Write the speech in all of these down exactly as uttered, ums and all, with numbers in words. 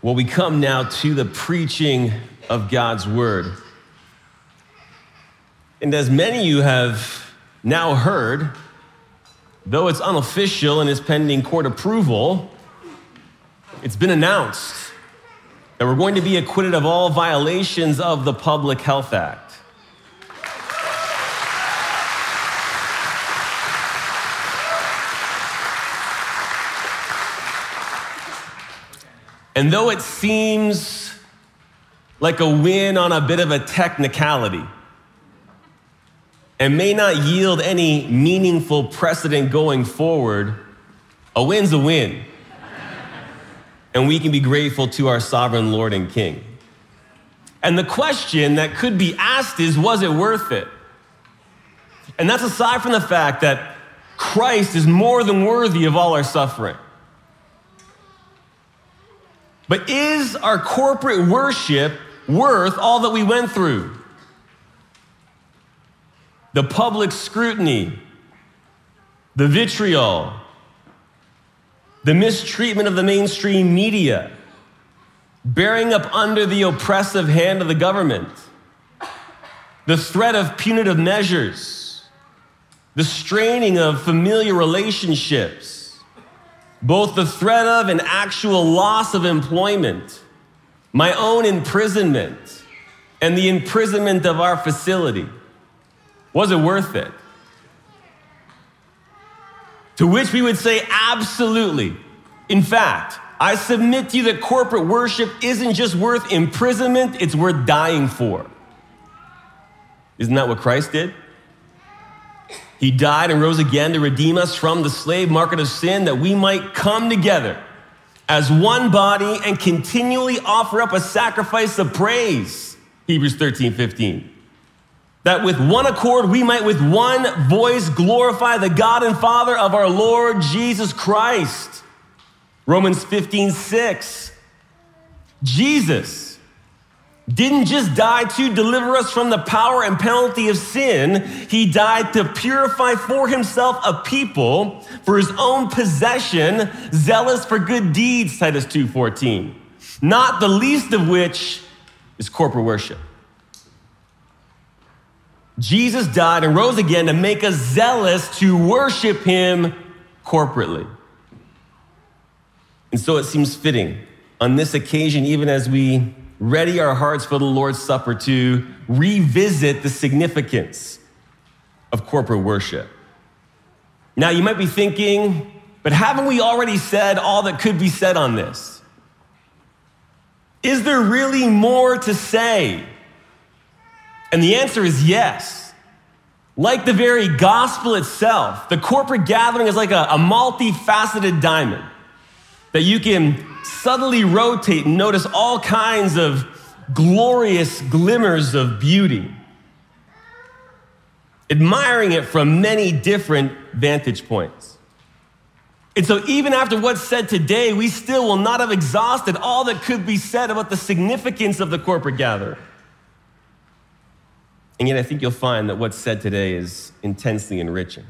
Well, we come now to the preaching of God's word. And as many of you have now heard, though it's unofficial and is pending court approval, it's been announced that we're going to be acquitted of all violations of the Public Health Act. And though it seems like a win on a bit of a technicality and may not yield any meaningful precedent going forward, a win's a win. And we can be grateful to our sovereign Lord and King. And the question that could be asked is, was it worth it? And that's aside from the fact that Christ is more than worthy of all our suffering. But is our corporate worship worth all that we went through? The public scrutiny, the vitriol, the mistreatment of the mainstream media, bearing up under the oppressive hand of the government, the threat of punitive measures, the straining of familiar relationships, both the threat of and actual loss of employment, my own imprisonment, and the imprisonment of our facility. Was it worth it? To which we would say, absolutely. In fact, I submit to you that corporate worship isn't just worth imprisonment, it's worth dying for. Isn't that what Christ did? He died and rose again to redeem us from the slave market of sin, that we might come together as one body and continually offer up a sacrifice of praise, Hebrews thirteen fifteen. That with one accord we might with one voice glorify the God and Father of our Lord Jesus Christ, Romans fifteen six. Jesus didn't just die to deliver us from the power and penalty of sin. He died to purify for himself a people for his own possession, zealous for good deeds, Titus two fourteen. Not the least of which is corporate worship. Jesus died and rose again to make us zealous to worship him corporately. And so it seems fitting on this occasion, even as we ready our hearts for the Lord's Supper, to revisit the significance of corporate worship. Now, you might be thinking, but haven't we already said all that could be said on this? Is there really more to say? And the answer is yes. Like the very gospel itself, the corporate gathering is like a, a multifaceted diamond that you can subtly rotate and notice all kinds of glorious glimmers of beauty, admiring it from many different vantage points. And so even after what's said today, we still will not have exhausted all that could be said about the significance of the corporate gathering. And yet I think you'll find that what's said today is intensely enriching.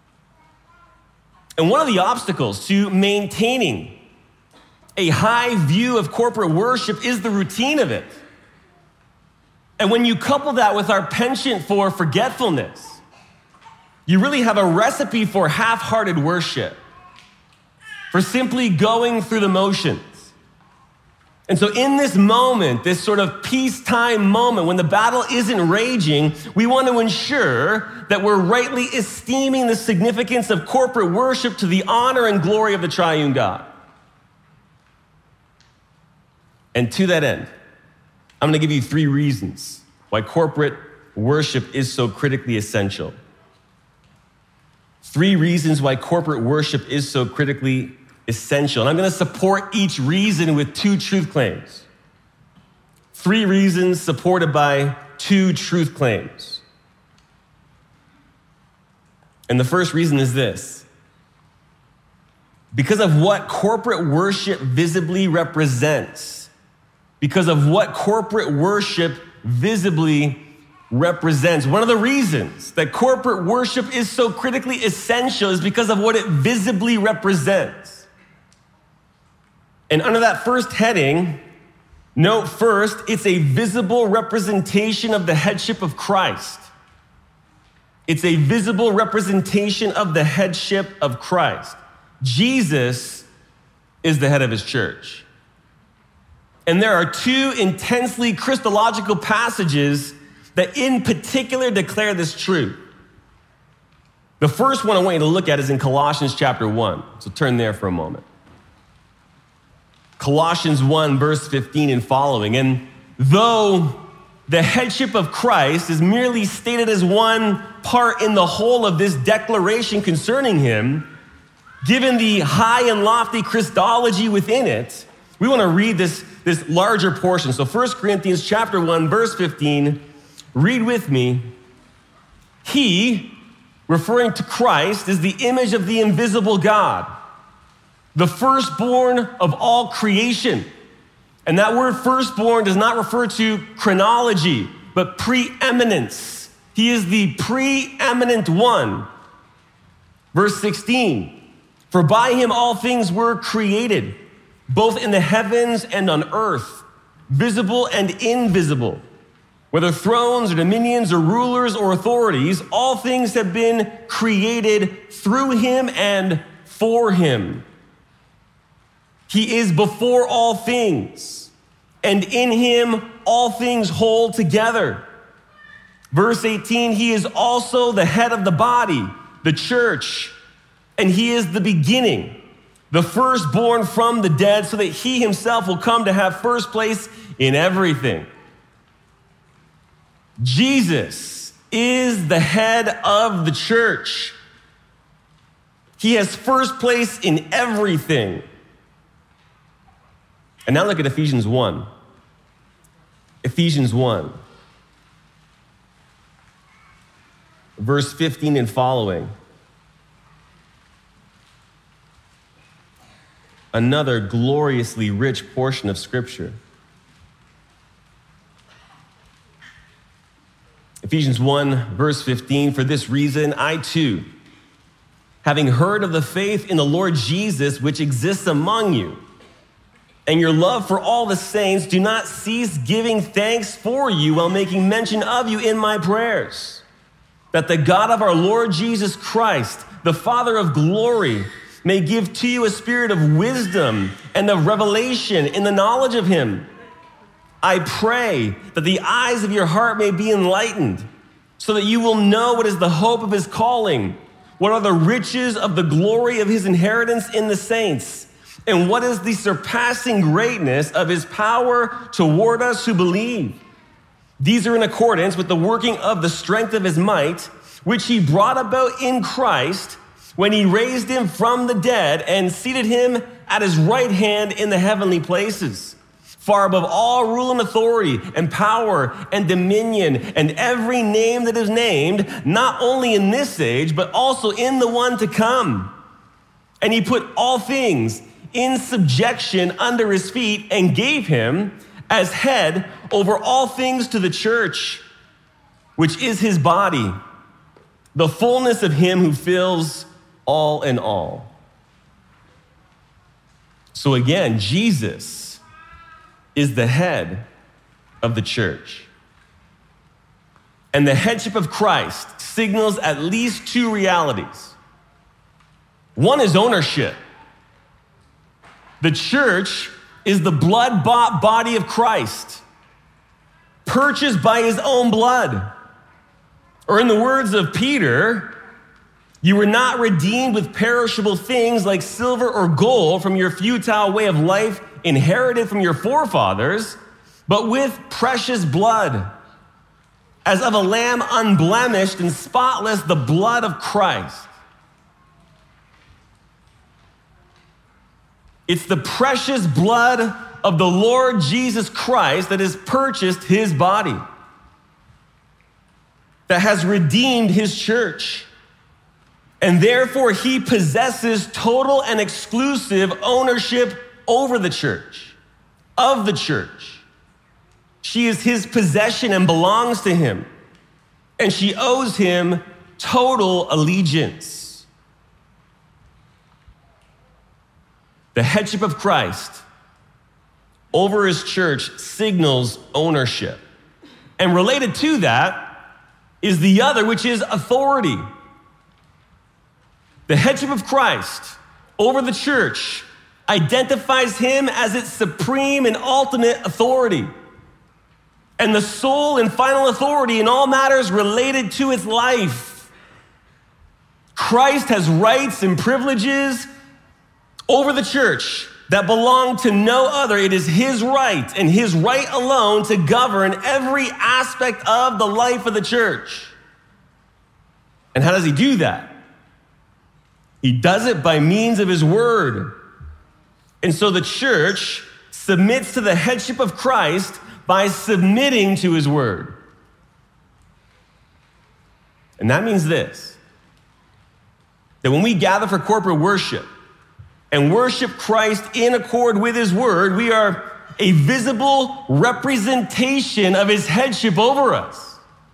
And one of the obstacles to maintaining a high view of corporate worship is the routine of it. And when you couple that with our penchant for forgetfulness, you really have a recipe for half-hearted worship, for simply going through the motions. And so in this moment, this sort of peacetime moment, when the battle isn't raging, we want to ensure that we're rightly esteeming the significance of corporate worship to the honor and glory of the triune God. And to that end, I'm going to give you three reasons why corporate worship is so critically essential. Three reasons why corporate worship is so critically essential. And I'm going to support each reason with two truth claims. Three reasons supported by two truth claims. And the first reason is this: because of what corporate worship visibly represents. Because of what corporate worship visibly represents. One of the reasons that corporate worship is so critically essential is because of what it visibly represents. And under that first heading, note first, it's a visible representation of the headship of Christ. It's a visible representation of the headship of Christ. Jesus is the head of his church. And there are two intensely Christological passages that in particular declare this truth. The first one I want you to look at is in Colossians chapter one. So turn there for a moment. Colossians one, verse fifteen and following. And though the headship of Christ is merely stated as one part in the whole of this declaration concerning him, given the high and lofty Christology within it, we want to read this, this larger portion. So First Corinthians chapter one, verse fifteen, read with me. He, referring to Christ, is the image of the invisible God, the firstborn of all creation. And that word firstborn does not refer to chronology, but preeminence. He is the preeminent one. Verse sixteen, for by him all things were created, both in the heavens and on earth, visible and invisible. Whether thrones or dominions or rulers or authorities, all things have been created through him and for him. He is before all things, and in him all things hold together. Verse eighteen, he is also the head of the body, the church, and he is the beginning, the firstborn from the dead, so that he himself will come to have first place in everything. Jesus is the head of the church. He has first place in everything. And now look at Ephesians one. Ephesians one. Verse fifteen and following. Another gloriously rich portion of Scripture. Ephesians one, verse fifteen, for this reason, I too, having heard of the faith in the Lord Jesus which exists among you, and your love for all the saints, do not cease giving thanks for you while making mention of you in my prayers, that the God of our Lord Jesus Christ, the Father of glory, may give to you a spirit of wisdom and of revelation in the knowledge of him. I pray that the eyes of your heart may be enlightened, so that you will know what is the hope of his calling, what are the riches of the glory of his inheritance in the saints, and what is the surpassing greatness of his power toward us who believe. These are in accordance with the working of the strength of his might, which he brought about in Christ when he raised him from the dead and seated him at his right hand in the heavenly places, far above all rule and authority and power and dominion and every name that is named, not only in this age, but also in the one to come. And he put all things in subjection under his feet and gave him as head over all things to the church, which is his body, the fullness of him who fills all in all. So again, Jesus is the head of the church. And the headship of Christ signals at least two realities. One is ownership. The church is the blood-bought body of Christ, purchased by his own blood. Or in the words of Peter, you were not redeemed with perishable things like silver or gold from your futile way of life inherited from your forefathers, but with precious blood, as of a lamb unblemished and spotless, the blood of Christ. It's the precious blood of the Lord Jesus Christ that has purchased his body, that has redeemed his church. And therefore, he possesses total and exclusive ownership over the church, of the church. She is his possession and belongs to him. And she owes him total allegiance. The headship of Christ over his church signals ownership. And related to that is the other, which is authority. The headship of Christ over the church identifies him as its supreme and ultimate authority, and the sole and final authority in all matters related to its life. Christ has rights and privileges over the church that belong to no other. It is his right and his right alone to govern every aspect of the life of the church. And how does he do that? He does it by means of his word. And so the church submits to the headship of Christ by submitting to his word. And that means this, that when we gather for corporate worship and worship Christ in accord with his word, we are a visible representation of his headship over us.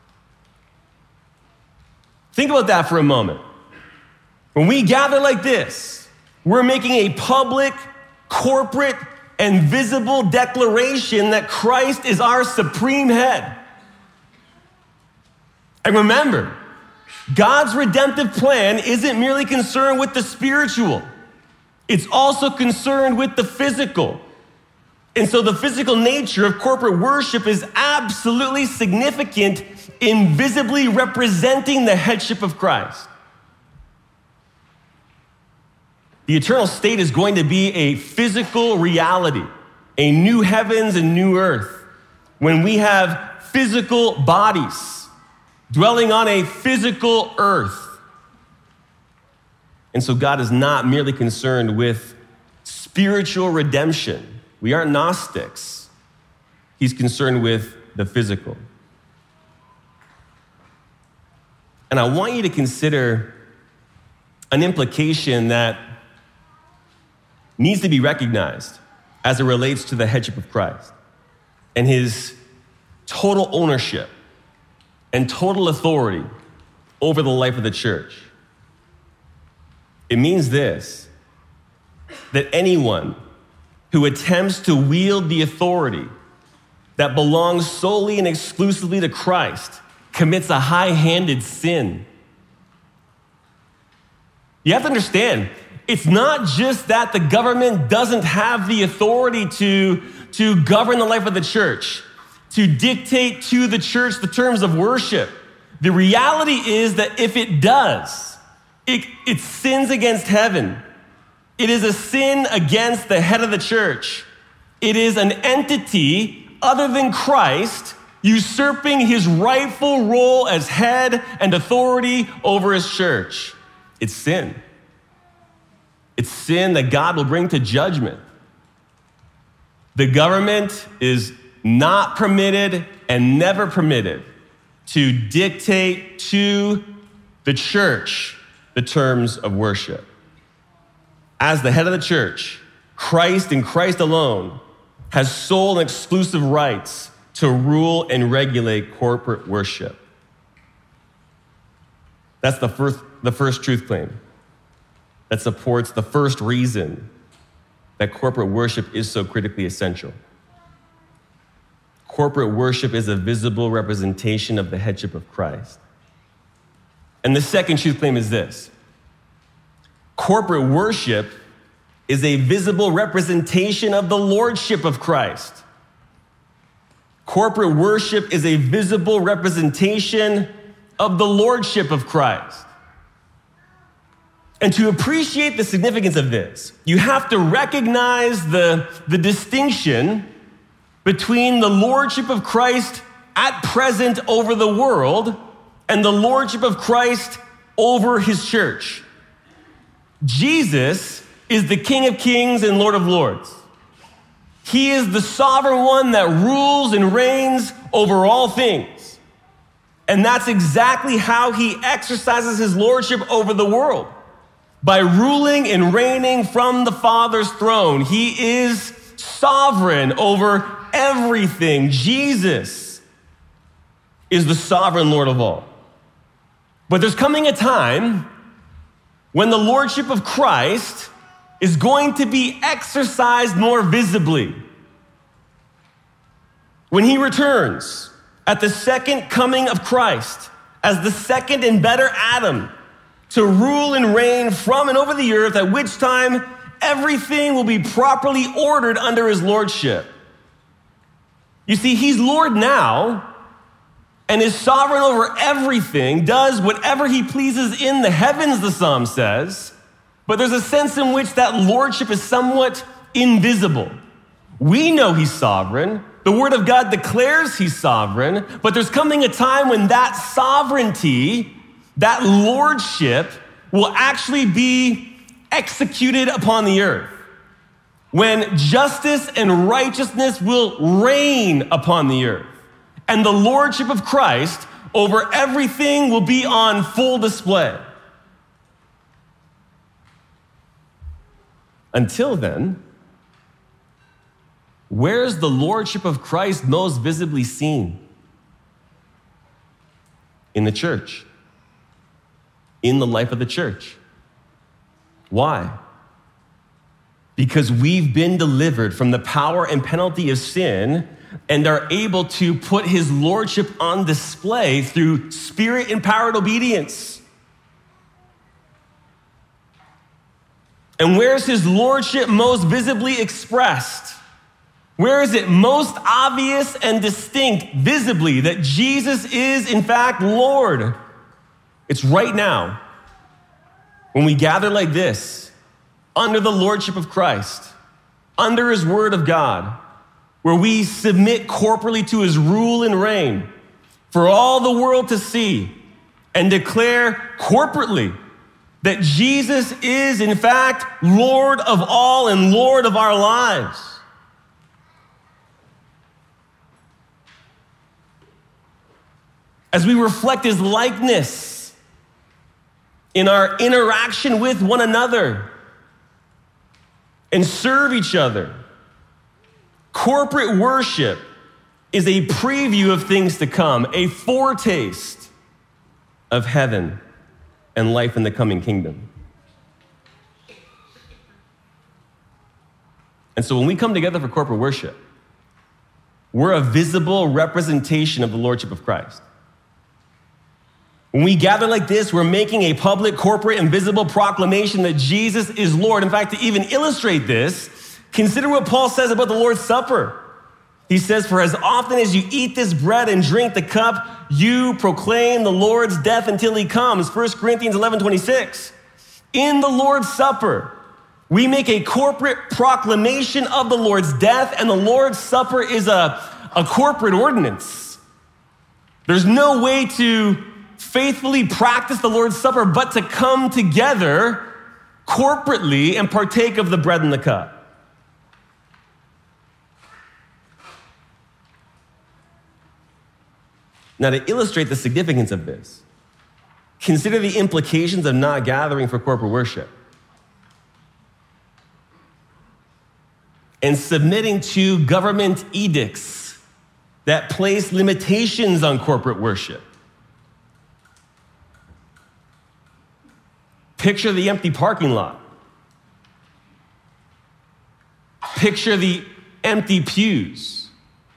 Think about that for a moment. When we gather like this, we're making a public, corporate, and visible declaration that Christ is our supreme head. And remember, God's redemptive plan isn't merely concerned with the spiritual. It's also concerned with the physical. And so the physical nature of corporate worship is absolutely significant in visibly representing the headship of Christ. The eternal state is going to be a physical reality, a new heavens and new earth, when we have physical bodies dwelling on a physical earth. And so God is not merely concerned with spiritual redemption. We aren't Gnostics. He's concerned with the physical. And I want you to consider an implication that needs to be recognized as it relates to the headship of Christ and his total ownership and total authority over the life of the church. It means this, that anyone who attempts to wield the authority that belongs solely and exclusively to Christ commits a high-handed sin. You have to understand, it's not just that the government doesn't have the authority to, to govern the life of the church, to dictate to the church the terms of worship. The reality is that if it does, it, it sins against heaven. It is a sin against the head of the church. It is an entity other than Christ usurping his rightful role as head and authority over his church. It's sin. It's sin that God will bring to judgment. The government is not permitted and never permitted to dictate to the church the terms of worship. As the head of the church, Christ and Christ alone has sole and exclusive rights to rule and regulate corporate worship. That's the first, the first truth claim that supports the first reason that corporate worship is so critically essential. Corporate worship is a visible representation of the headship of Christ. And the second truth claim is this: corporate worship is a visible representation of the lordship of Christ. Corporate worship is a visible representation of the lordship of Christ. And to appreciate the significance of this, you have to recognize the, the distinction between the lordship of Christ at present over the world and the lordship of Christ over his church. Jesus is the King of Kings and Lord of Lords. He is the sovereign one that rules and reigns over all things. And that's exactly how he exercises his lordship over the world, by ruling and reigning from the Father's throne. He is sovereign over everything. Jesus is the sovereign Lord of all. But there's coming a time when the lordship of Christ is going to be exercised more visibly. when he returns at the second coming of Christ as the second and better Adam to rule and reign from and over the earth, at which time everything will be properly ordered under his lordship. You see, he's Lord now and is sovereign over everything, does whatever he pleases in the heavens, the psalm says, but there's a sense in which that lordship is somewhat invisible. We know he's sovereign. The word of God declares he's sovereign, but there's coming a time when that sovereignty, that lordship, will actually be executed upon the earth. When justice and righteousness will reign upon the earth, and the lordship of Christ over everything will be on full display. Until then, where's the lordship of Christ most visibly seen? In the church. In the life of the church. Why? Because we've been delivered from the power and penalty of sin and are able to put his lordship on display through spirit-empowered obedience. And where's his lordship most visibly expressed? Where is it most obvious and distinct visibly that Jesus is in fact Lord? It's right now. When we gather like this, under the lordship of Christ, under his word of God, where we submit corporately to his rule and reign for all the world to see and declare corporately that Jesus is in fact Lord of all and Lord of our lives. As we reflect his likeness in our interaction with one another and serve each other. Corporate worship is a preview of things to come, a foretaste of heaven and life in the coming kingdom. And so when we come together for corporate worship, we're a visible representation of the lordship of Christ. When we gather like this, we're making a public, corporate, and visible proclamation that Jesus is Lord. In fact, to even illustrate this, consider what Paul says about the Lord's Supper. He says, for as often as you eat this bread and drink the cup, you proclaim the Lord's death until he comes. First Corinthians eleven twenty-six. In the Lord's Supper, we make a corporate proclamation of the Lord's death, and the Lord's Supper is a, a corporate ordinance. There's no way to faithfully practice the Lord's Supper but to come together corporately and partake of the bread and the cup. Now, to illustrate the significance of this, consider the implications of not gathering for corporate worship and submitting to government edicts that place limitations on corporate worship. Picture the empty parking lot. Picture the empty pews.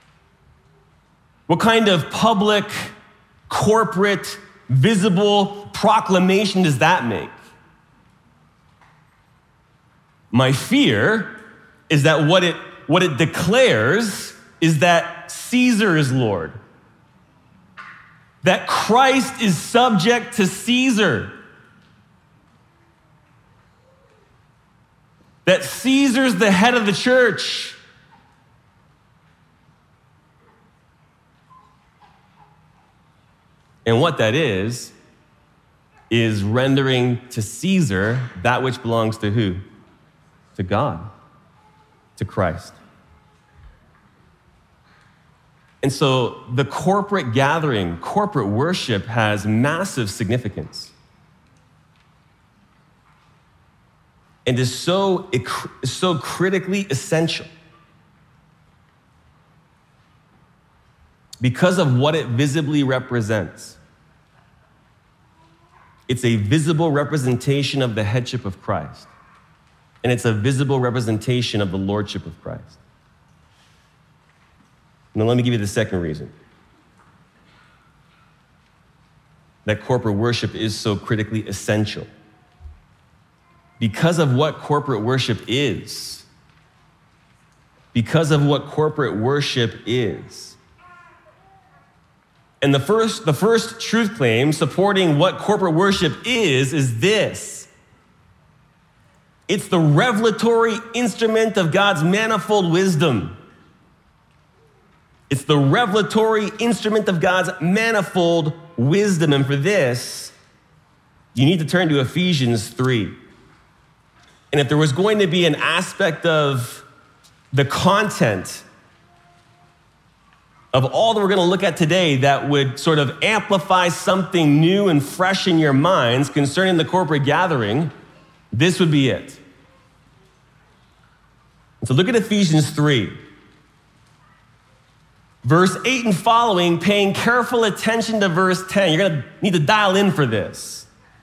What kind of public, corporate, visible proclamation does that make? My fear is that what it, what it declares is that Caesar is Lord. That Christ is subject to Caesar. That Caesar's the head of the church. And what that is, is rendering to Caesar that which belongs to who? To God, to Christ. And so the corporate gathering, corporate worship has massive significance. And is so, is so critically essential because of what it visibly represents. It's a visible representation of the headship of Christ, and it's a visible representation of the lordship of Christ. Now let me give you the second reason that corporate worship is so critically essential. Because of what corporate worship is. Because of what corporate worship is. And the first, the first truth claim supporting what corporate worship is, is this. It's the revelatory instrument of God's manifold wisdom. It's the revelatory instrument of God's manifold wisdom. And for this, you need to turn to Ephesians three. And if there was going to be an aspect of the content of all that we're going to look at today that would sort of amplify something new and fresh in your minds concerning the corporate gathering, this would be it. So look at Ephesians three. Verse eight and following, paying careful attention to verse ten. You're going to need to dial in for this.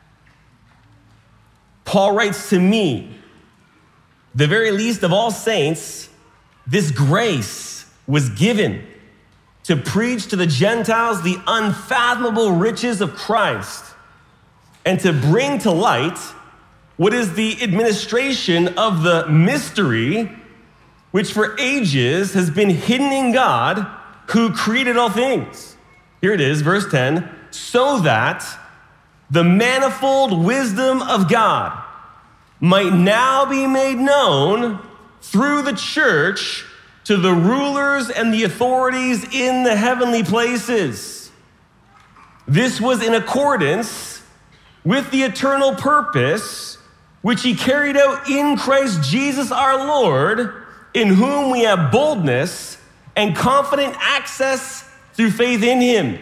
Paul writes to me, the very least of all saints, this grace was given to preach to the Gentiles the unfathomable riches of Christ and to bring to light what is the administration of the mystery which for ages has been hidden in God who created all things. Here it is, verse ten, so that the manifold wisdom of God might now be made known through the church to the rulers and the authorities in the heavenly places. This was in accordance with the eternal purpose which he carried out in Christ Jesus our Lord, in whom we have boldness and confident access through faith in him.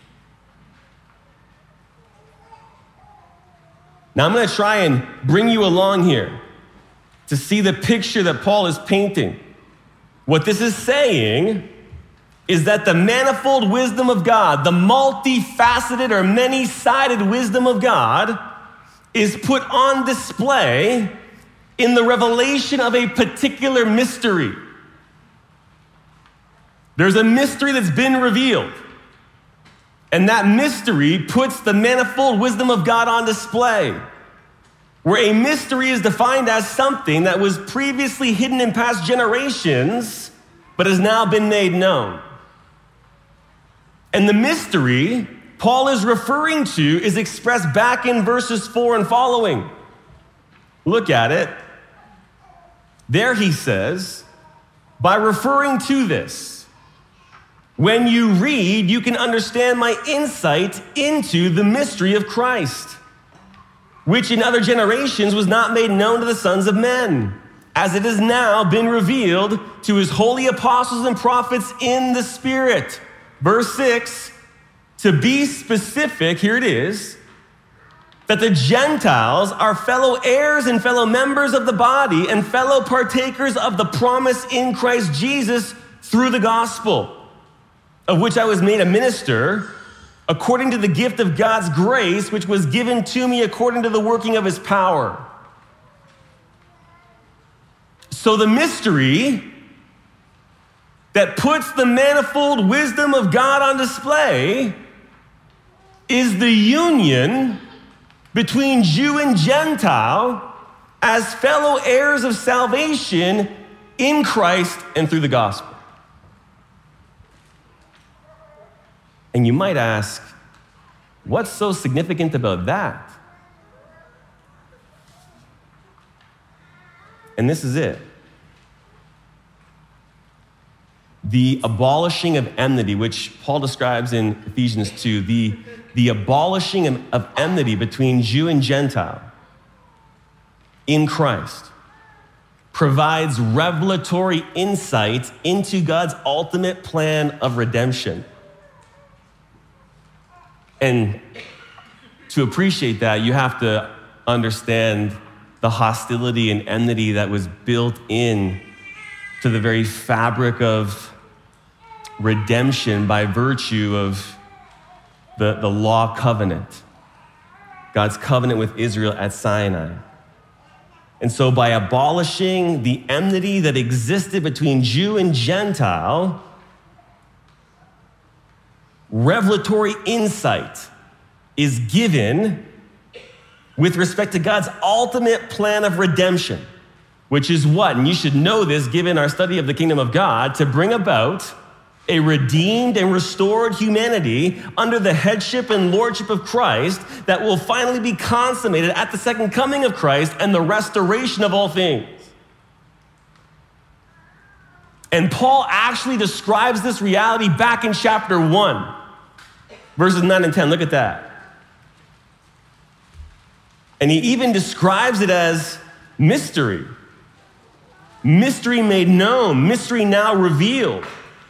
Now I'm going to try and bring you along here to see the picture that Paul is painting. What this is saying is that the manifold wisdom of God, the multifaceted or many-sided wisdom of God, is put on display in the revelation of a particular mystery. There's a mystery that's been revealed. And that mystery puts the manifold wisdom of God on display. Where a mystery is defined as something that was previously hidden in past generations, but has now been made known. And the mystery Paul is referring to is expressed back in verses four and following. Look at it. There he says, by referring to this, when you read, you can understand my insight into the mystery of Christ, which in other generations was not made known to the sons of men, as it has now been revealed to his holy apostles and prophets in the Spirit. Verse six, to be specific, here it is, that the Gentiles are fellow heirs and fellow members of the body and fellow partakers of the promise in Christ Jesus through the gospel, of which I was made a minister, according to the gift of God's grace, which was given to me according to the working of his power. So the mystery that puts the manifold wisdom of God on display is the union between Jew and Gentile as fellow heirs of salvation in Christ and through the gospel. And you might ask, what's so significant about that? And this is it. The abolishing of enmity, which Paul describes in Ephesians two, the, the abolishing of, of enmity between Jew and Gentile in Christ provides revelatory insight into God's ultimate plan of redemption. And to appreciate that, you have to understand the hostility and enmity that was built in to the very fabric of redemption by virtue of the, the law covenant, God's covenant with Israel at Sinai. And so by abolishing the enmity that existed between Jew and Gentile, revelatory insight is given with respect to God's ultimate plan of redemption, which is what, and you should know this given our study of the kingdom of God, to bring about a redeemed and restored humanity under the headship and lordship of Christ that will finally be consummated at the second coming of Christ and the restoration of all things. And Paul actually describes this reality back in chapter one, verses nine and ten. Look at that. And he even describes it as mystery. Mystery made known, mystery now revealed.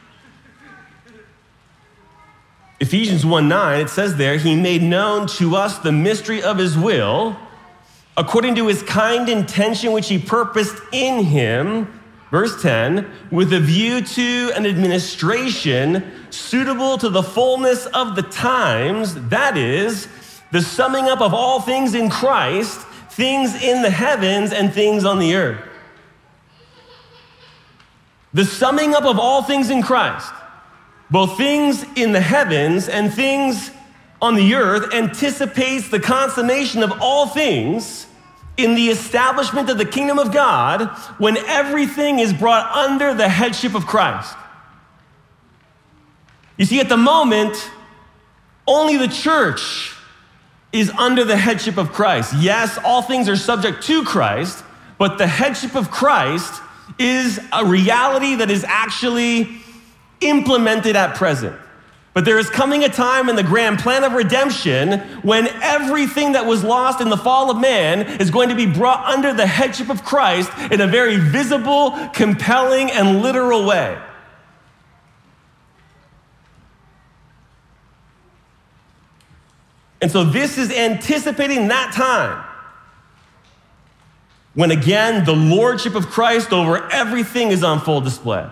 Ephesians one nine, it says there, he made known to us the mystery of his will, according to his kind intention which he purposed in him, verse ten, with a view to an administration suitable to the fullness of the times, that is, the summing up of all things in Christ, things in the heavens and things on the earth. The summing up of all things in Christ, both things in the heavens and things on the earth, anticipates the consummation of all things in the establishment of the kingdom of God when everything is brought under the headship of Christ. You see, at the moment, only the church is under the headship of Christ. Yes, all things are subject to Christ, but the headship of Christ is a reality that is actually implemented at present. But there is coming a time in the grand plan of redemption when everything that was lost in the fall of man is going to be brought under the headship of Christ in a very visible, compelling, and literal way. And so this is anticipating that time when again the lordship of Christ over everything is on full display.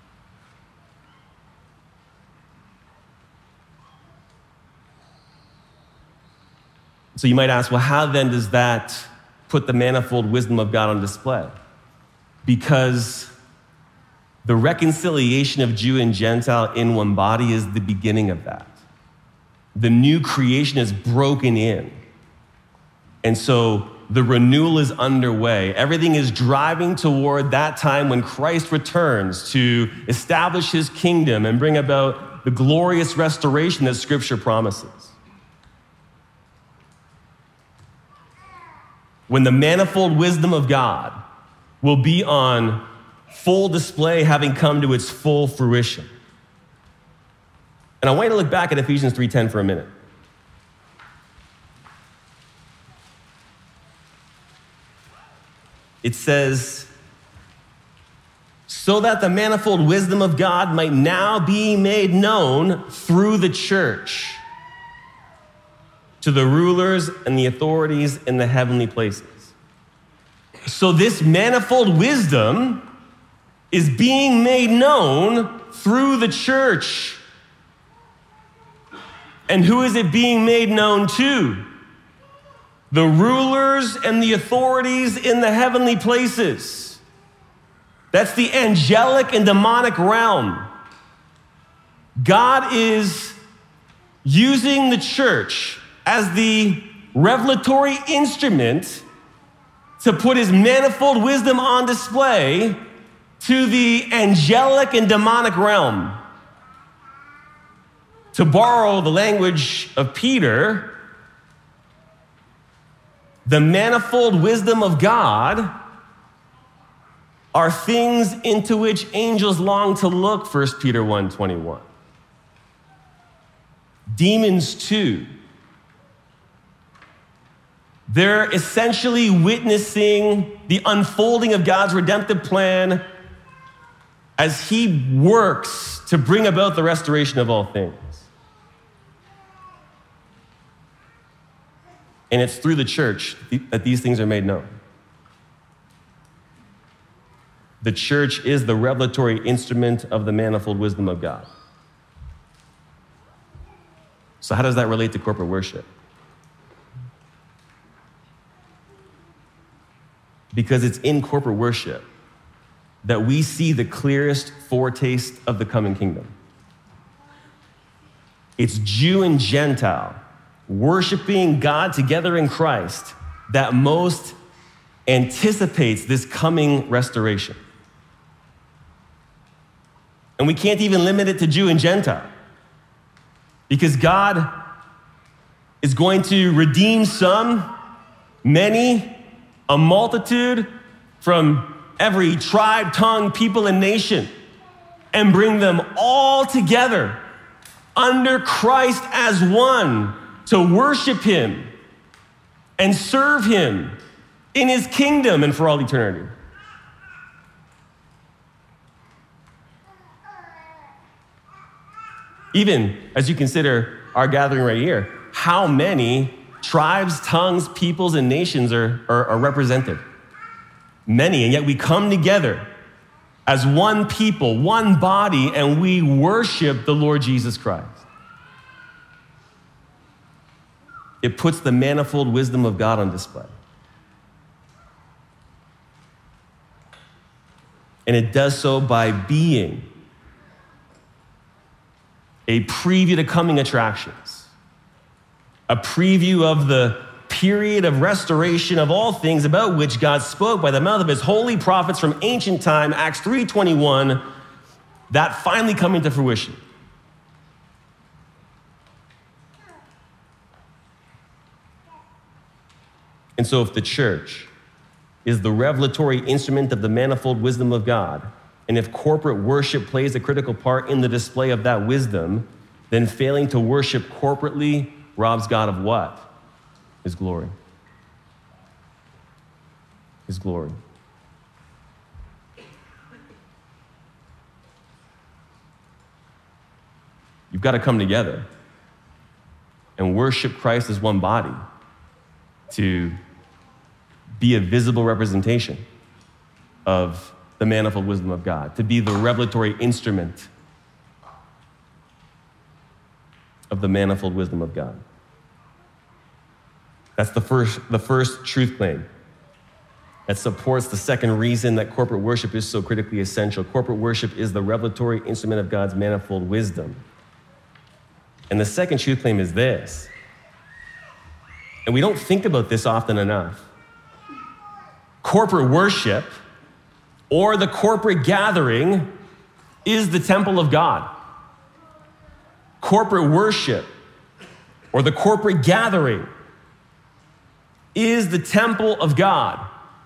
So you might ask, well, how then does that put the manifold wisdom of God on display? Because the reconciliation of Jew and Gentile in one body is the beginning of that. The new creation is broken in. And so the renewal is underway. Everything is driving toward that time when Christ returns to establish his kingdom and bring about the glorious restoration that Scripture promises. When the manifold wisdom of God will be on full display, having come to its full fruition. And I want you to look back at Ephesians three ten for a minute. It says, so that the manifold wisdom of God might now be made known through the church to the rulers and the authorities in the heavenly places. So this manifold wisdom is being made known through the church. And who is it being made known to? The rulers and the authorities in the heavenly places. That's the angelic and demonic realm. God is using the church as the revelatory instrument to put his manifold wisdom on display to the angelic and demonic realm. To borrow the language of Peter, the manifold wisdom of God are things into which angels long to look, First Peter one twenty-one. Demons too. They're essentially witnessing the unfolding of God's redemptive plan as he works to bring about the restoration of all things. And it's through the church that these things are made known. The church is the revelatory instrument of the manifold wisdom of God. So how does that relate to corporate worship? Because it's in corporate worship that we see the clearest foretaste of the coming kingdom. It's Jew and Gentile worshiping God together in Christ that most anticipates this coming restoration. And we can't even limit it to Jew and Gentile, because God is going to redeem some, many, a multitude from every tribe, tongue, people, and nation, and bring them all together under Christ as one to worship him and serve him in his kingdom and for all eternity. Even as you consider our gathering right here, how many tribes, tongues, peoples, and nations are, are, are represented? Many, and yet we come together as one people, one body, and we worship the Lord Jesus Christ. It puts the manifold wisdom of God on display. And it does so by being a preview to coming attractions, a preview of the period of restoration of all things about which God spoke by the mouth of his holy prophets from ancient time, Acts three twenty-one, that finally coming to fruition. And so if the church is the revelatory instrument of the manifold wisdom of God, and if corporate worship plays a critical part in the display of that wisdom, then failing to worship corporately robs God of what? His glory. His glory. You've got to come together and worship Christ as one body to be a visible representation of the manifold wisdom of God, to be the revelatory instrument of the manifold wisdom of God. That's the first, the first truth claim that supports the second reason that corporate worship is so critically essential. Corporate worship is the revelatory instrument of God's manifold wisdom. And the second truth claim is this, and we don't think about this often enough. Corporate worship, or the corporate gathering, is the temple of God. Corporate worship, or the corporate gathering, is the temple of God.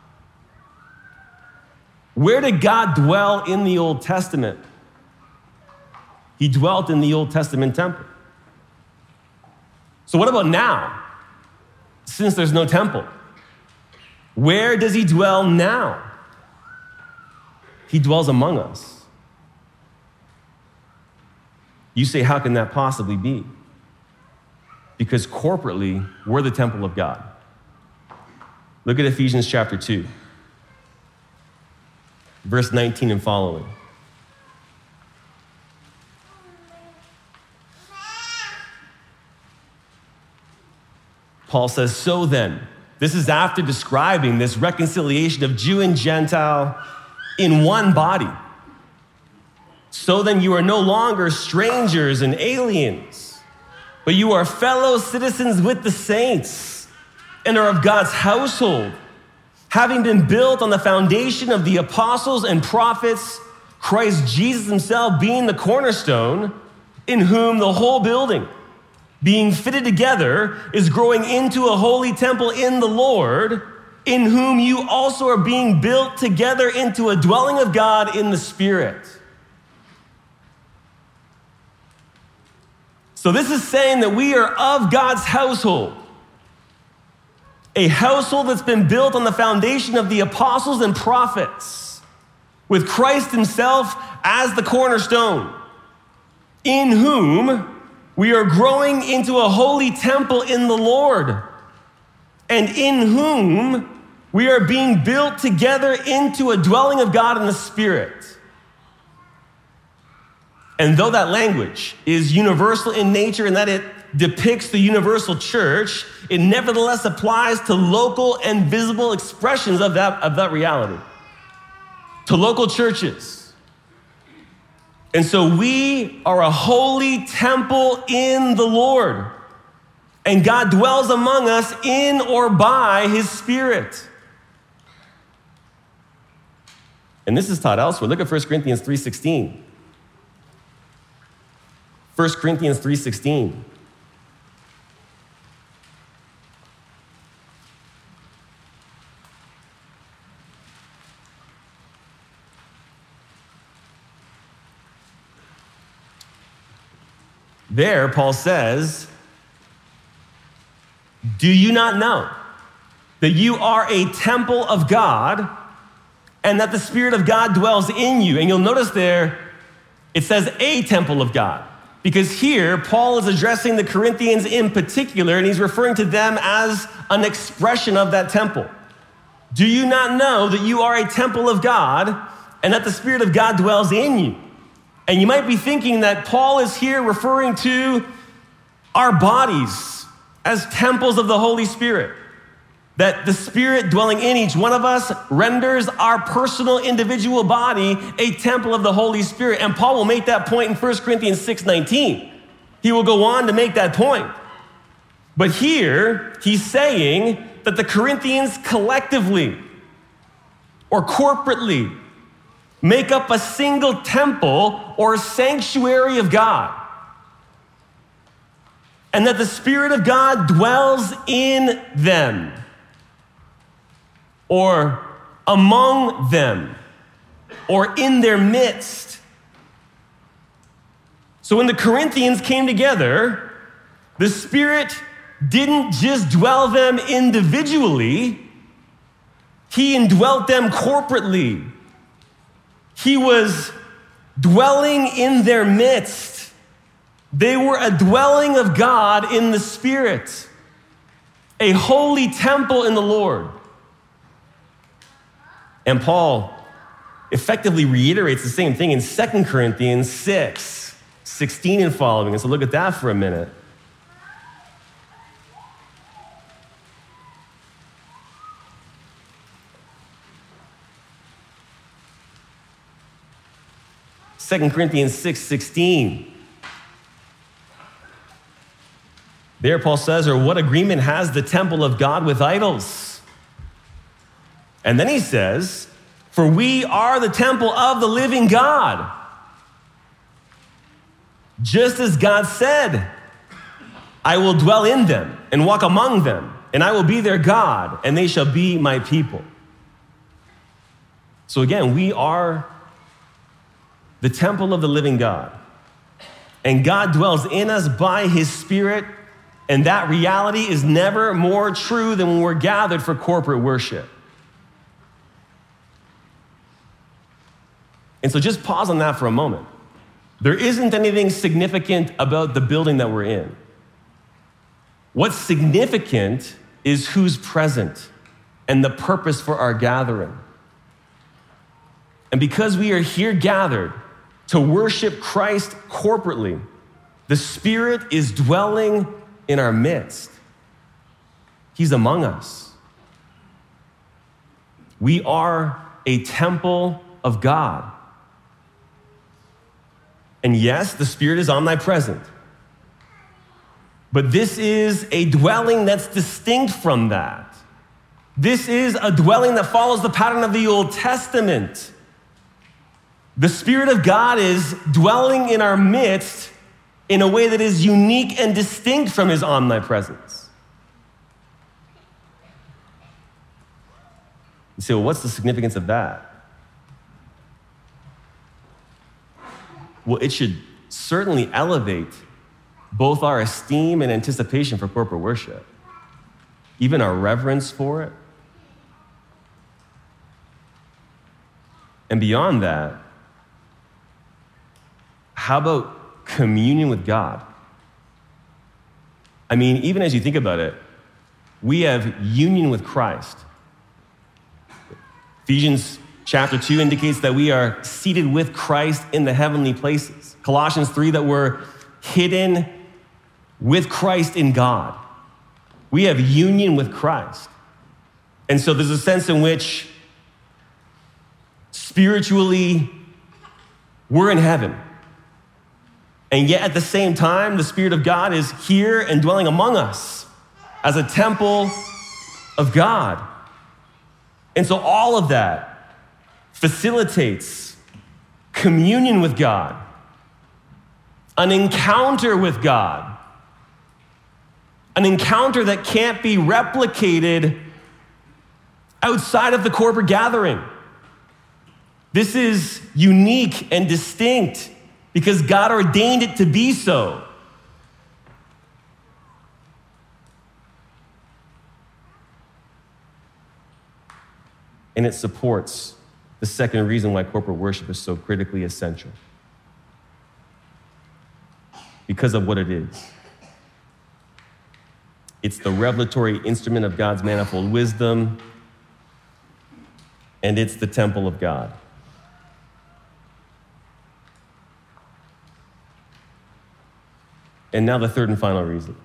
Where did God dwell in the Old Testament? He dwelt in the Old Testament temple. So what about now? Since there's no temple, where does he dwell now? He dwells among us. You say, how can that possibly be? Because corporately, we're the temple of God. Look at Ephesians chapter two, verse nineteen and following. Paul says, so then, this is after describing this reconciliation of Jew and Gentile in one body. So then you are no longer strangers and aliens, but you are fellow citizens with the saints and are of God's household, having been built on the foundation of the apostles and prophets, Christ Jesus himself being the cornerstone, in whom the whole building, being fitted together, is growing into a holy temple in the Lord, in whom you also are being built together into a dwelling of God in the Spirit. So this is saying that we are of God's household, a household that's been built on the foundation of the apostles and prophets, with Christ himself as the cornerstone, in whom we are growing into a holy temple in the Lord, and in whom we are being built together into a dwelling of God in the Spirit. And though that language is universal in nature and that it depicts the universal church, it nevertheless applies to local and visible expressions of that, of that reality. To local churches, And so we are a holy temple in the Lord. And God dwells among us in or by his Spirit. And this is taught elsewhere. Look at First Corinthians three sixteen. First Corinthians three sixteen. There, Paul says, do you not know that you are a temple of God and that the Spirit of God dwells in you? And you'll notice there, it says a temple of God. Because here, Paul is addressing the Corinthians in particular, and he's referring to them as an expression of that temple. Do you not know that you are a temple of God and that the Spirit of God dwells in you? And you might be thinking that Paul is here referring to our bodies as temples of the Holy Spirit. That the Spirit dwelling in each one of us renders our personal individual body a temple of the Holy Spirit. And Paul will make that point in First Corinthians six nineteen. He will go on to make that point. But here, he's saying that the Corinthians collectively or corporately make up a single temple or sanctuary of God. And that the Spirit of God dwells in them or among them or in their midst. So when the Corinthians came together, the Spirit didn't just dwell them individually, he indwelt them corporately. He was dwelling in their midst. They were a dwelling of God in the Spirit, a holy temple in the Lord. And Paul effectively reiterates the same thing in Second Corinthians six, sixteen and following. And so look at that for a minute. Second Corinthians six sixteen. There Paul says, or what agreement has the temple of God with idols? And then he says, for we are the temple of the living God. Just as God said, I will dwell in them and walk among them, and I will be their God, and they shall be my people. So again, we are the temple of the living God. And God dwells in us by his Spirit, and that reality is never more true than when we're gathered for corporate worship. And so just pause on that for a moment. There isn't anything significant about the building that we're in. What's significant is who's present and the purpose for our gathering. And because we are here gathered to worship Christ corporately, the Spirit is dwelling in our midst. He's among us. We are a temple of God. And yes, the Spirit is omnipresent. But this is a dwelling that's distinct from that. This is a dwelling that follows the pattern of the Old Testament. The Spirit of God is dwelling in our midst in a way that is unique and distinct from his omnipresence. You say, well, what's the significance of that? Well, it should certainly elevate both our esteem and anticipation for corporate worship, even our reverence for it. And beyond that, how about communion with God? I mean, even as you think about it, we have union with Christ. Ephesians chapter two indicates that we are seated with Christ in the heavenly places. Colossians three, that we're hidden with Christ in God. We have union with Christ. And so there's a sense in which spiritually we're in heaven. And yet at the same time, the Spirit of God is here and dwelling among us as a temple of God. And so all of that facilitates communion with God, an encounter with God, an encounter that can't be replicated outside of the corporate gathering. This is unique and distinct because God ordained it to be so. And it supports the second reason why corporate worship is so critically essential. Because of what it is. It's the revelatory instrument of God's manifold wisdom, and it's the temple of God. And now the third and final reason.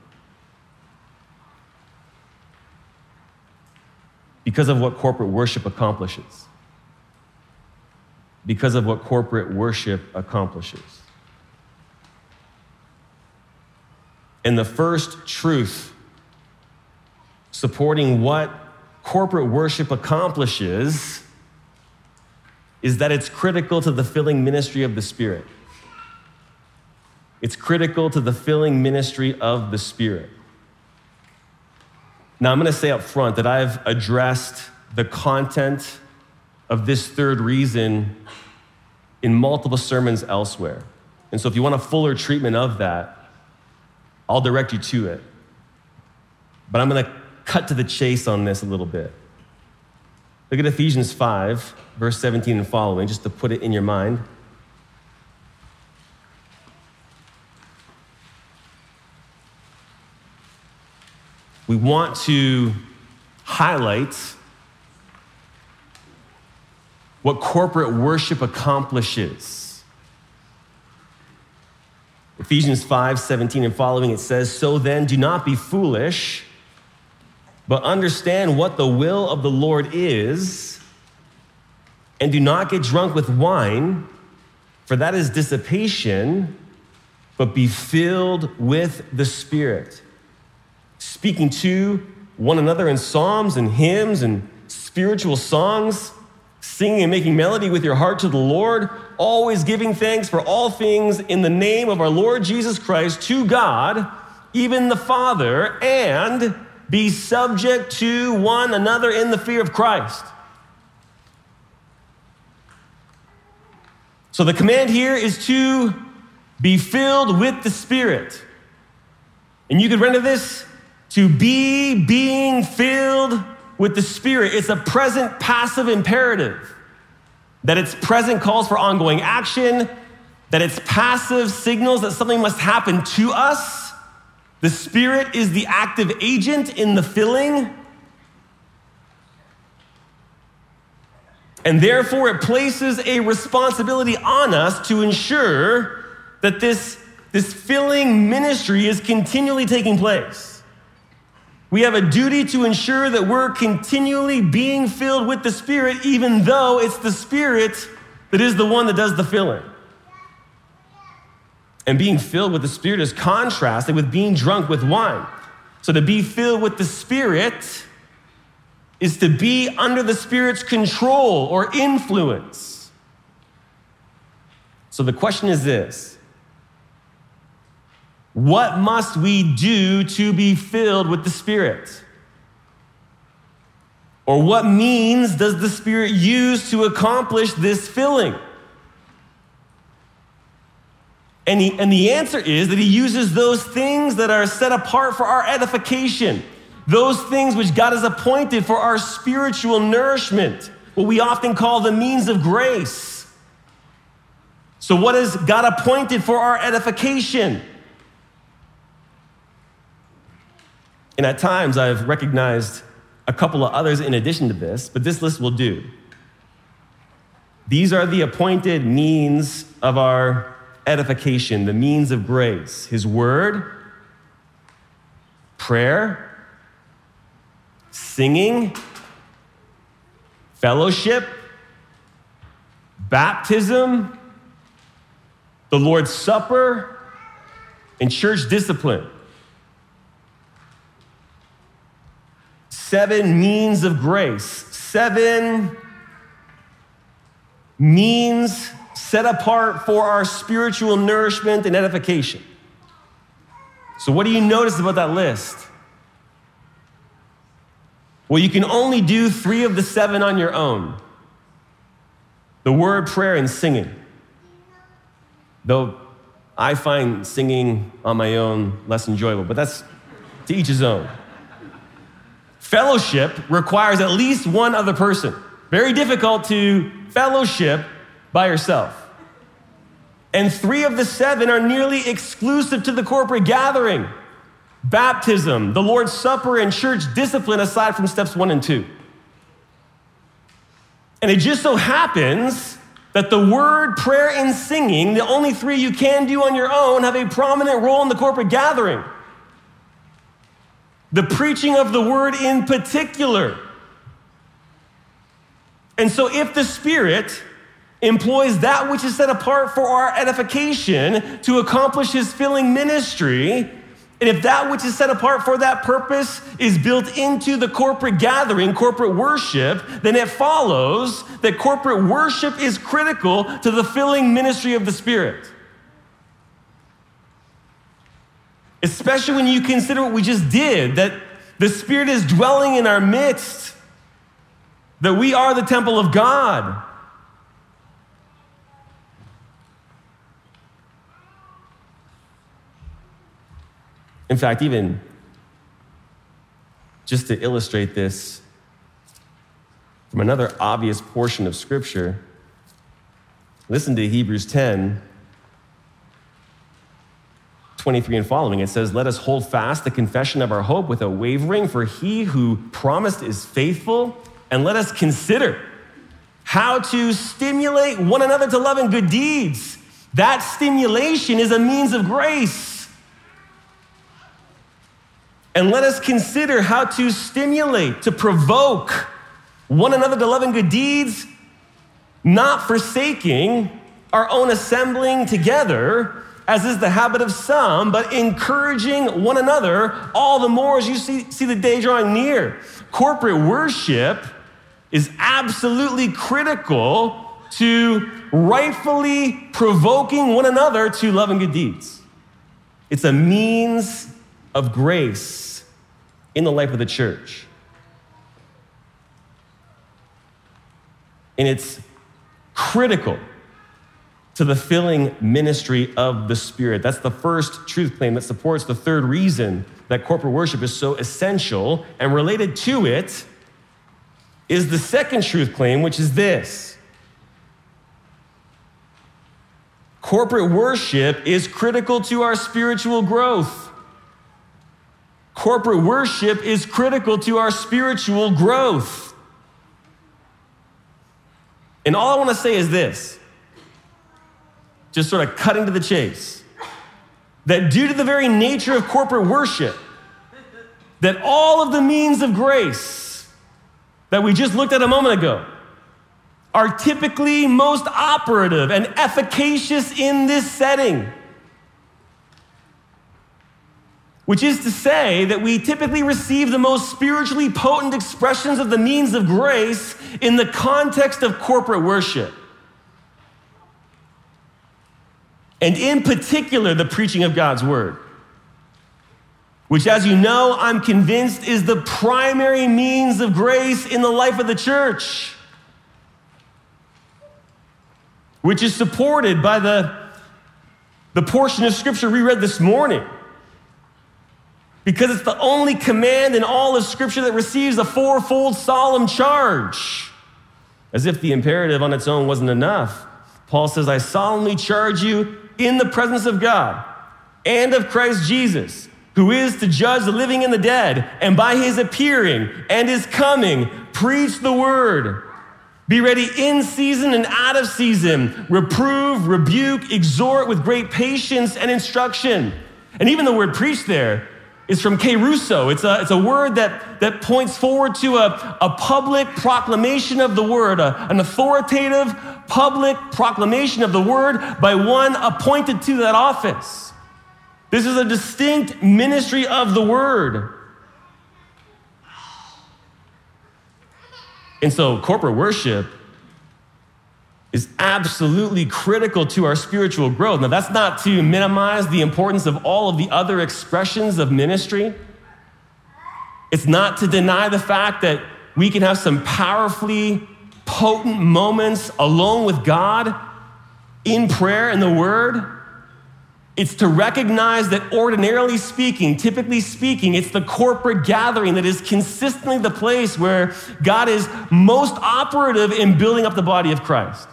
Because of what corporate worship accomplishes. Because of what corporate worship accomplishes. And the first truth supporting what corporate worship accomplishes is that it's critical to the filling ministry of the Spirit. It's critical to the filling ministry of the Spirit. Now, I'm going to say up front that I've addressed the content of this third reason in multiple sermons elsewhere. And so if you want a fuller treatment of that, I'll direct you to it. But I'm going to cut to the chase on this a little bit. Look at Ephesians five, verse seventeen and following, just to put it in your mind. We want to highlight what corporate worship accomplishes. Ephesians five, seventeen and following, it says, "So then do not be foolish, but understand what the will of the Lord is, and do not get drunk with wine, for that is dissipation, but be filled with the Spirit, speaking to one another in psalms and hymns and spiritual songs, singing and making melody with your heart to the Lord, always giving thanks for all things in the name of our Lord Jesus Christ to God, even the Father, and be subject to one another in the fear of Christ." So the command here is to be filled with the Spirit. And you could render this to be being filled with the Spirit. It's a present passive imperative. That its present calls for ongoing action, that its passive signals that something must happen to us. The Spirit is the active agent in the filling. And therefore, it places a responsibility on us to ensure that this, this filling ministry is continually taking place. We have a duty to ensure that we're continually being filled with the Spirit, even though it's the Spirit that is the one that does the filling. And being filled with the Spirit is contrasted with being drunk with wine. So to be filled with the Spirit is to be under the Spirit's control or influence. So the question is this: what must we do to be filled with the Spirit? Or what means does the Spirit use to accomplish this filling? And, he, and the answer is that he uses those things that are set apart for our edification, those things which God has appointed for our spiritual nourishment, what we often call the means of grace. So what has God appointed for our edification? And at times I've recognized a couple of others in addition to this, but this list will do. These are the appointed means of our edification, the means of grace: His word, prayer, singing, fellowship, baptism, the Lord's Supper, and church discipline. Seven means of grace. Seven means set apart for our spiritual nourishment and edification. So what do you notice about that list? Well, you can only do three of the seven on your own. The word, prayer, and singing. Though I find singing on my own less enjoyable, but that's to each his own. Fellowship requires at least one other person. Very difficult to fellowship by yourself. And three of the seven are nearly exclusive to the corporate gathering. Baptism, the Lord's Supper, and church discipline aside from steps one and two. And it just so happens that the word, prayer, and singing, the only three you can do on your own, have a prominent role in the corporate gathering. The preaching of the word in particular. And so if the Spirit employs that which is set apart for our edification to accomplish his filling ministry, and if that which is set apart for that purpose is built into the corporate gathering, corporate worship, then it follows that corporate worship is critical to the filling ministry of the Spirit. Especially when you consider what we just did, that the Spirit is dwelling in our midst, that we are the temple of God. In fact, even just to illustrate this from another obvious portion of Scripture, listen to Hebrews ten, twenty-three and following. It says, "Let us hold fast the confession of our hope without wavering, for he who promised is faithful. And let us consider how to stimulate one another to love and good deeds." That stimulation is a means of grace. And let us consider how to stimulate, to provoke one another to love and good deeds, not forsaking our own assembling together, as is the habit of some, but encouraging one another all the more as you see, see the day drawing near. Corporate worship is absolutely critical to rightfully provoking one another to love and good deeds. It's a means of grace in the life of the church. And it's critical to the filling ministry of the Spirit. That's the first truth claim that supports the third reason that corporate worship is so essential, and related to it is the second truth claim, which is this: corporate worship is critical to our spiritual growth. Corporate worship is critical to our spiritual growth. And all I want to say is this, just sort of cutting to the chase, that due to the very nature of corporate worship, that all of the means of grace that we just looked at a moment ago are typically most operative and efficacious in this setting. Which is to say that we typically receive the most spiritually potent expressions of the means of grace in the context of corporate worship. And in particular, the preaching of God's word, which, as you know, I'm convinced is the primary means of grace in the life of the church, which is supported by the, the portion of Scripture we read this morning. Because it's the only command in all of Scripture that receives a fourfold solemn charge. As if the imperative on its own wasn't enough, Paul says, "I solemnly charge you in the presence of God and of Christ Jesus, who is to judge the living and the dead, and by his appearing and his coming, preach the word. Be ready in season and out of season. Reprove, rebuke, exhort with great patience and instruction." And even the word preach there is from kerusso. It's a, it's a word that, that points forward to a, a public proclamation of the word, a, an authoritative public proclamation of the word by one appointed to that office. This is a distinct ministry of the word. And so corporate worship is absolutely critical to our spiritual growth. Now, that's not to minimize the importance of all of the other expressions of ministry. It's not to deny the fact that we can have some powerfully potent moments alone with God in prayer and the word. It's to recognize that ordinarily speaking, typically speaking, it's the corporate gathering that is consistently the place where God is most operative in building up the body of Christ.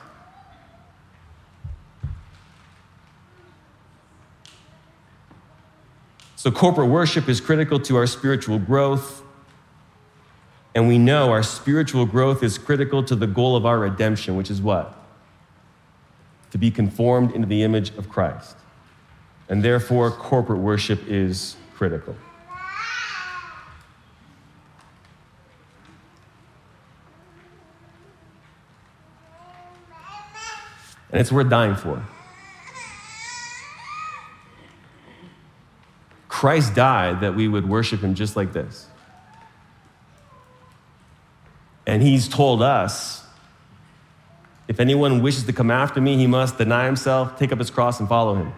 So corporate worship is critical to our spiritual growth. And we know our spiritual growth is critical to the goal of our redemption, which is what? To be conformed into the image of Christ. And therefore, corporate worship is critical. And it's worth dying for. Christ died that we would worship him just like this. And he's told us, if anyone wishes to come after me, he must deny himself, take up his cross, and follow him.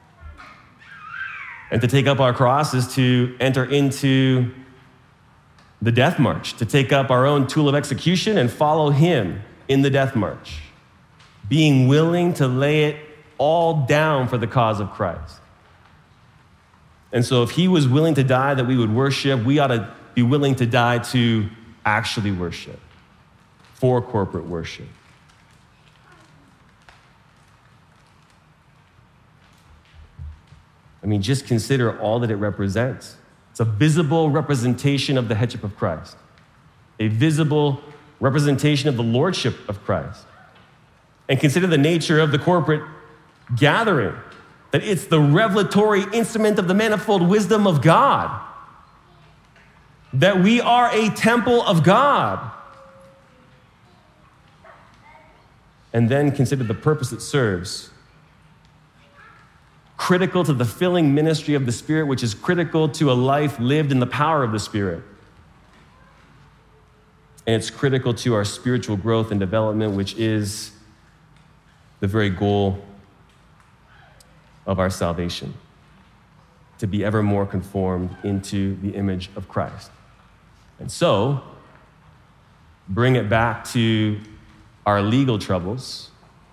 And to take up our cross is to enter into the death march, to take up our own tool of execution and follow him in the death march, being willing to lay it all down for the cause of Christ. And so if he was willing to die that we would worship, we ought to be willing to die to actually worship, for corporate worship. I mean, just consider all that it represents. It's a visible representation of the headship of Christ, a visible representation of the lordship of Christ. And consider the nature of the corporate gathering, that it's the revelatory instrument of the manifold wisdom of God, that we are a temple of God. And then consider the purpose it serves. Critical to the filling ministry of the Spirit, which is critical to a life lived in the power of the Spirit. And it's critical to our spiritual growth and development, which is the very goal of our salvation, to be ever more conformed into the image of Christ. And so, bring it back to our legal troubles.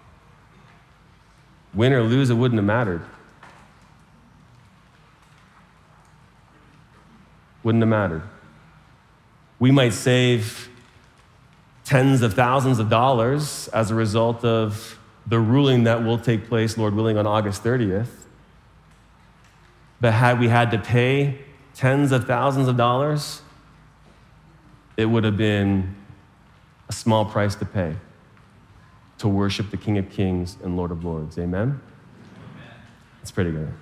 Win or lose, it wouldn't have mattered. Wouldn't have mattered. We might save tens of thousands of dollars as a result of the ruling that will take place, Lord willing, on August thirtieth. But had we had to pay tens of thousands of dollars, it would have been a small price to pay to worship the King of Kings and Lord of Lords. Amen? Amen. Let's pray together.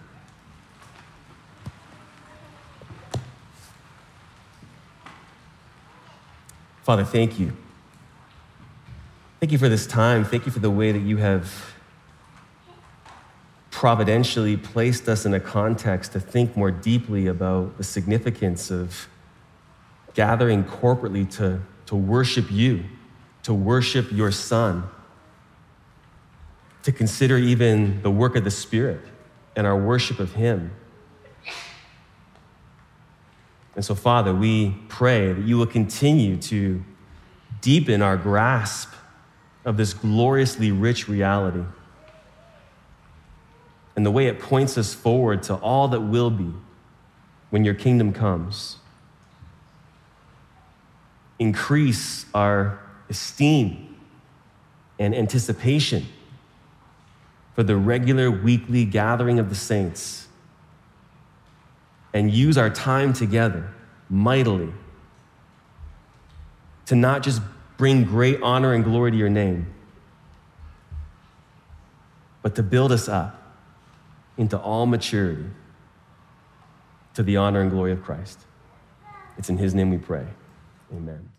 Father, thank you. Thank you for this time. Thank you for the way that you have providentially placed us in a context to think more deeply about the significance of gathering corporately to, to worship you, to worship your Son, to consider even the work of the Spirit and our worship of him. And so, Father, we pray that you will continue to deepen our grasp of this gloriously rich reality and the way it points us forward to all that will be when your kingdom comes. Increase our esteem and anticipation for the regular weekly gathering of the saints, and use our time together mightily to not just bring great honor and glory to your name, but to build us up into all maturity to the honor and glory of Christ. It's in his name we pray. Amen.